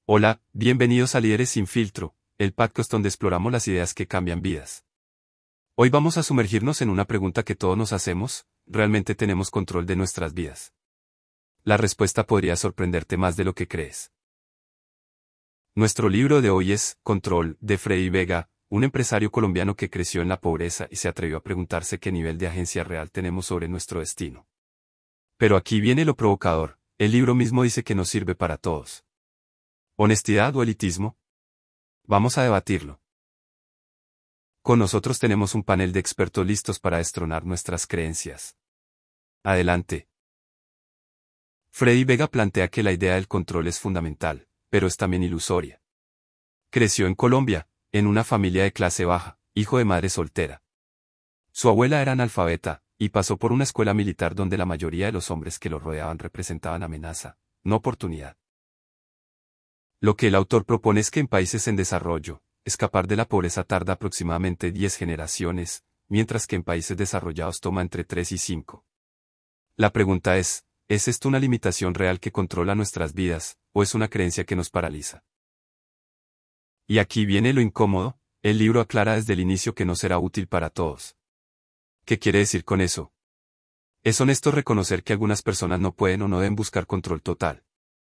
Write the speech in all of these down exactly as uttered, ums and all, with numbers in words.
Hola, bienvenidos a Líderes sin Filtro, el podcast donde exploramos las ideas que cambian vidas. Hoy vamos a sumergirnos en una pregunta que todos nos hacemos: ¿realmente tenemos control de nuestras vidas? La respuesta podría sorprenderte más de lo que crees. Nuestro libro de hoy es Control, de Freddy Vega, un empresario colombiano que creció en la pobreza y se atrevió a preguntarse qué nivel de agencia real tenemos sobre nuestro destino. Pero aquí viene lo provocador: el libro mismo dice que no sirve para todos. ¿Honestidad o elitismo? Vamos a debatirlo. Con nosotros tenemos un panel de expertos listos para destronar nuestras creencias. Adelante. Freddy Vega plantea que la idea del control es fundamental, pero es también ilusoria. Creció en Colombia, en una familia de clase baja, hijo de madre soltera. Su abuela era analfabeta, y pasó por una escuela militar donde la mayoría de los hombres que lo rodeaban representaban amenaza, no oportunidad. Lo que el autor propone es que en países en desarrollo, escapar de la pobreza tarda aproximadamente diez generaciones, mientras que en países desarrollados toma entre tres y cinco. La pregunta es, ¿es esto una limitación real que controla nuestras vidas, o es una creencia que nos paraliza? Y aquí viene lo incómodo: el libro aclara desde el inicio que no será útil para todos. ¿Qué quiere decir con eso? Es honesto reconocer que algunas personas no pueden o no deben buscar control total.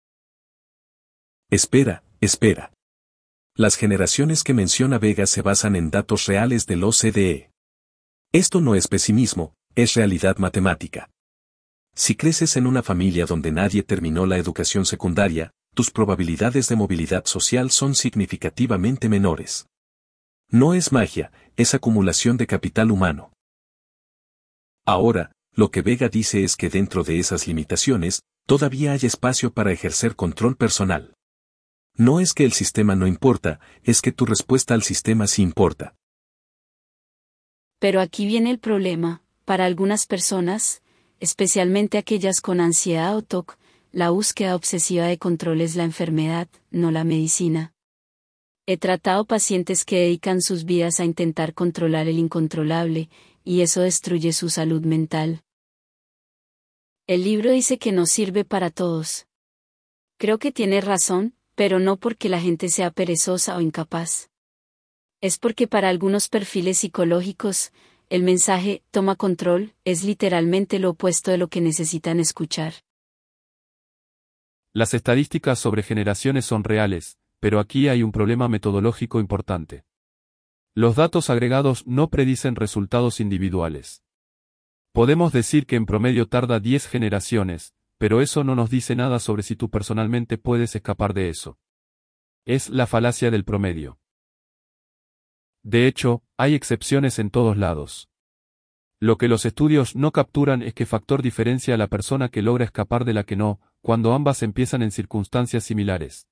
Espera, espera. Las generaciones que menciona Vega se basan en datos reales del O C D E. Esto no es pesimismo, es realidad matemática. Si creces en una familia donde nadie terminó la educación secundaria, tus probabilidades de movilidad social son significativamente menores. No es magia, es acumulación de capital humano. Ahora, lo que Vega dice es que dentro de esas limitaciones, todavía hay espacio para ejercer control personal. No es que el sistema no importa, es que tu respuesta al sistema sí importa. Pero aquí viene el problema: para algunas personas, especialmente aquellas con ansiedad o T O C, la búsqueda obsesiva de control es la enfermedad, no la medicina. He tratado pacientes que dedican sus vidas a intentar controlar el incontrolable, y eso destruye su salud mental. El libro dice que no sirve para todos. Creo que tiene razón, pero no porque la gente sea perezosa o incapaz. Es porque para algunos perfiles psicológicos, el mensaje «toma control» es literalmente lo opuesto de lo que necesitan escuchar. Las estadísticas sobre generaciones son reales, pero aquí hay un problema metodológico importante. Los datos agregados no predicen resultados individuales. Podemos decir que en promedio tarda diez generaciones, pero eso no nos dice nada sobre si tú personalmente puedes escapar de eso. Es la falacia del promedio. De hecho, hay excepciones en todos lados. Lo que los estudios no capturan es qué factor diferencia a la persona que logra escapar de la que no, cuando ambas empiezan en circunstancias similares.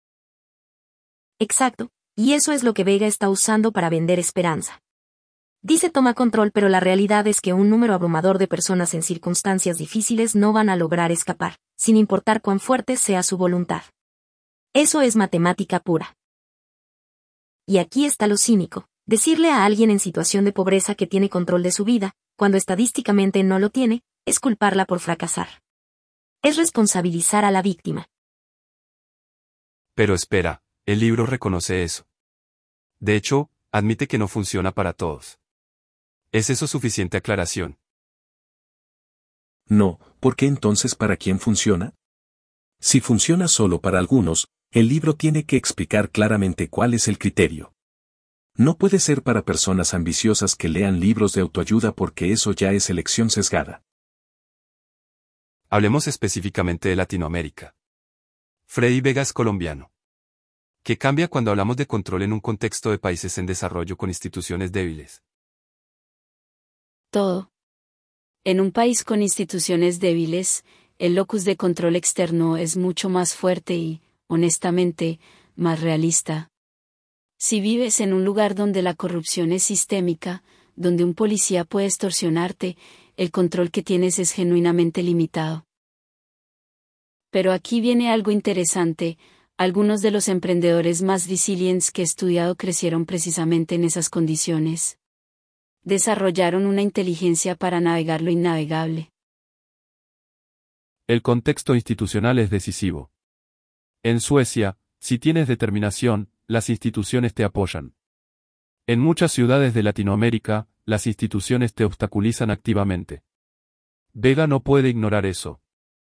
Exacto, y eso es lo que Vega está usando para vender esperanza. Dice toma control, pero la realidad es que un número abrumador de personas en circunstancias difíciles no van a lograr escapar, sin importar cuán fuerte sea su voluntad. Eso es matemática pura. Y aquí está lo cínico: decirle a alguien en situación de pobreza que tiene control de su vida, cuando estadísticamente no lo tiene, es culparla por fracasar. Es responsabilizar a la víctima. Pero espera, el libro reconoce eso. De hecho, admite que no funciona para todos. ¿Es eso suficiente aclaración? No, ¿por qué entonces para quién funciona? Si funciona solo para algunos, el libro tiene que explicar claramente cuál es el criterio. No puede ser para personas ambiciosas que lean libros de autoayuda porque eso ya es elección sesgada. Hablemos específicamente de Latinoamérica. Freddy Vega es colombiano. ¿Qué cambia cuando hablamos de control en un contexto de países en desarrollo con instituciones débiles? Todo. En un país con instituciones débiles, el locus de control externo es mucho más fuerte y, honestamente, más realista. Si vives en un lugar donde la corrupción es sistémica, donde un policía puede extorsionarte, el control que tienes es genuinamente limitado. Pero aquí viene algo interesante: algunos de los emprendedores más resilientes que he estudiado crecieron precisamente en esas condiciones. Desarrollaron una inteligencia para navegar lo innavegable. El contexto institucional es decisivo. En Suecia, Si tienes determinación, las instituciones te apoyan. En muchas ciudades de Latinoamérica, las instituciones te obstaculizan activamente. Vega no puede ignorar eso.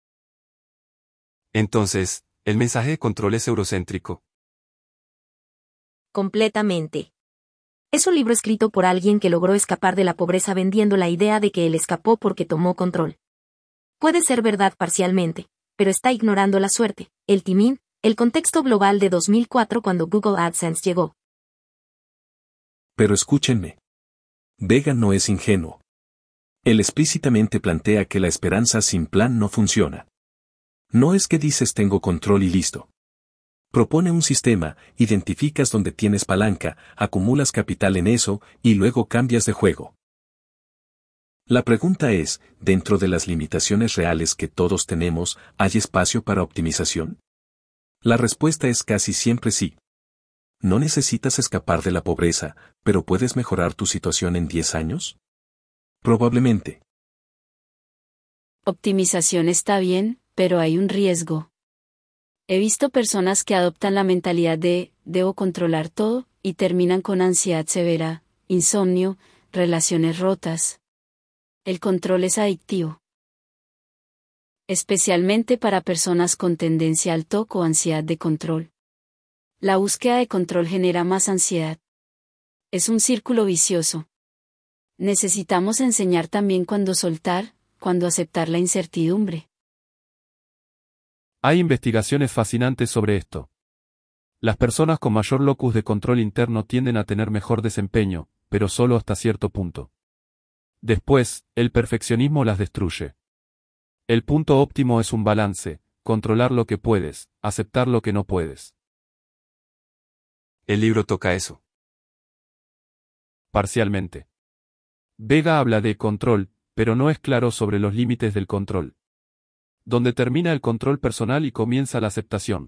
Entonces, ¿el mensaje de control es eurocéntrico? Completamente. Es un libro escrito por alguien que logró escapar de la pobreza vendiendo la idea de que él escapó porque tomó control. Puede ser verdad parcialmente, pero está ignorando la suerte, el timing, el contexto global de dos mil cuatro cuando Google AdSense llegó. Pero escúchenme. Vega no es ingenuo. Él explícitamente plantea que la esperanza sin plan no funciona. No es que dices tengo control y listo. Propone un sistema, identificas donde tienes palanca, acumulas capital en eso, y luego cambias de juego. La pregunta es, ¿dentro de las limitaciones reales que todos tenemos, hay espacio para optimización? La respuesta es casi siempre sí. ¿No necesitas escapar de la pobreza, pero puedes mejorar tu situación en diez años? Probablemente. Optimización está bien, pero hay un riesgo. He visto personas que adoptan la mentalidad de «debo controlar todo» y terminan con ansiedad severa, insomnio, relaciones rotas. El control es adictivo. Especialmente para personas con tendencia al T O C o ansiedad de control. La búsqueda de control genera más ansiedad. Es un círculo vicioso. Necesitamos enseñar también cuándo soltar, cuándo aceptar la incertidumbre. Hay investigaciones fascinantes sobre esto. Las personas con mayor locus de control interno tienden a tener mejor desempeño, pero solo hasta cierto punto. Después, el perfeccionismo las destruye. El punto óptimo es un balance, controlar lo que puedes, aceptar lo que no puedes. El libro toca eso. Parcialmente. Vega habla de control, pero no es claro sobre los límites del control. Donde termina el control personal y comienza la aceptación.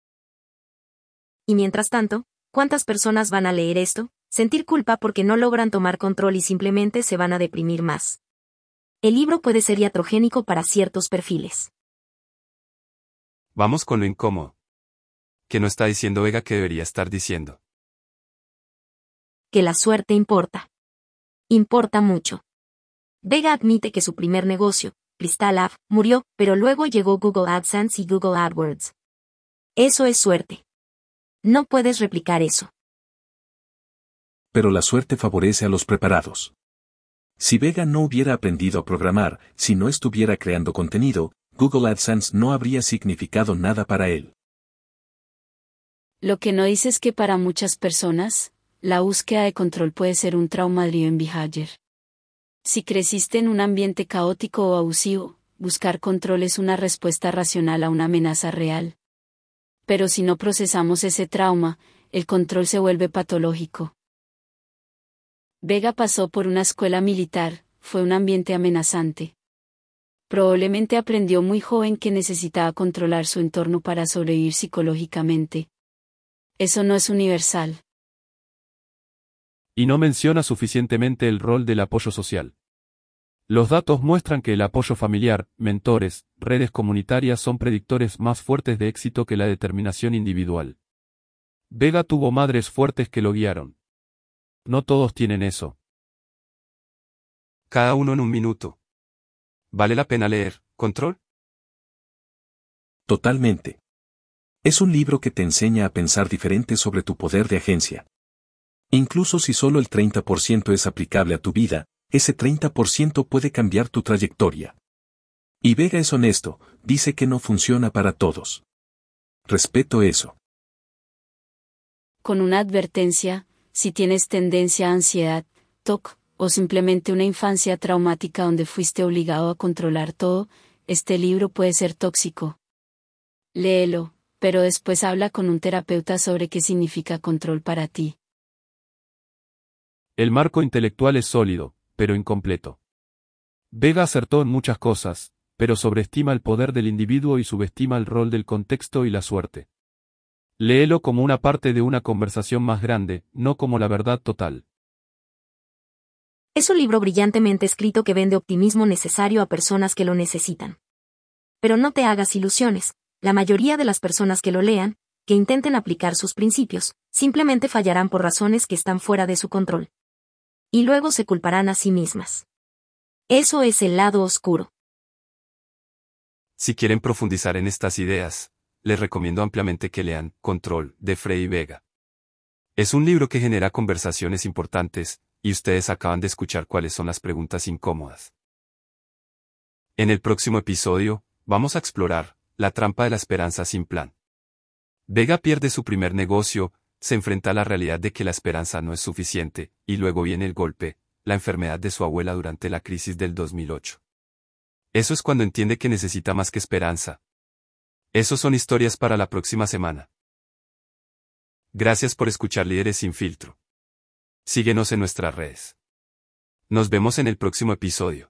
Y mientras tanto, ¿cuántas personas van a leer esto, sentir culpa porque no logran tomar control y simplemente se van a deprimir más? El libro puede ser iatrogénico para ciertos perfiles. Vamos con lo incómodo. ¿Qué no está diciendo Vega que debería estar diciendo? Que la suerte importa. Importa mucho. Vega admite que su primer negocio, Crystal Lab, murió, pero luego llegó Google AdSense y Google AdWords. Eso es suerte. No puedes replicar eso. Pero la suerte favorece a los preparados. Si Vega no hubiera aprendido a programar, si no estuviera creando contenido, Google AdSense no habría significado nada para él. Lo que no dice es que para muchas personas, la búsqueda de control puede ser un trauma-driven behavior. Si creciste en un ambiente caótico o abusivo, buscar control es una respuesta racional a una amenaza real. Pero si no procesamos ese trauma, el control se vuelve patológico. Vega pasó por una escuela militar, fue un ambiente amenazante. Probablemente aprendió muy joven que necesitaba controlar su entorno para sobrevivir psicológicamente. Eso no es universal. Y no menciona suficientemente el rol del apoyo social. Los datos muestran que el apoyo familiar, mentores, redes comunitarias son predictores más fuertes de éxito que la determinación individual. Vega tuvo madres fuertes que lo guiaron. No todos tienen eso. Cada uno en un minuto. ¿Vale la pena leer Control? Totalmente. Es un libro que te enseña a pensar diferente sobre tu poder de agencia. Incluso si solo el treinta por ciento es aplicable a tu vida, ese treinta por ciento puede cambiar tu trayectoria. Y Vega es honesto, dice que no funciona para todos. Respeto eso. Con una advertencia, si tienes tendencia a ansiedad, T O C, o simplemente una infancia traumática donde fuiste obligado a controlar todo, este libro puede ser tóxico. Léelo, pero después habla con un terapeuta sobre qué significa control para ti. El marco intelectual es sólido, pero incompleto. Vega acertó en muchas cosas, pero sobreestima el poder del individuo y subestima el rol del contexto y la suerte. Léelo como una parte de una conversación más grande, no como la verdad total. Es un libro brillantemente escrito que vende optimismo necesario a personas que lo necesitan. Pero no te hagas ilusiones, la mayoría de las personas que lo lean, que intenten aplicar sus principios, simplemente fallarán por razones que están fuera de su control. Y luego se culparán a sí mismas. Eso es el lado oscuro. Si quieren profundizar en estas ideas, les recomiendo ampliamente que lean Control, de Frey Vega. Es un libro que genera conversaciones importantes, y ustedes acaban de escuchar cuáles son las preguntas incómodas. En el próximo episodio, vamos a explorar la trampa de la esperanza sin plan. Vega pierde su primer negocio, se enfrenta a la realidad de que la esperanza no es suficiente, y luego viene el golpe, la enfermedad de su abuela durante la crisis del dos mil ocho. Eso es cuando entiende que necesita más que esperanza. Esos son historias para la próxima semana. Gracias por escuchar Líderes sin Filtro. Síguenos en nuestras redes. Nos vemos en el próximo episodio.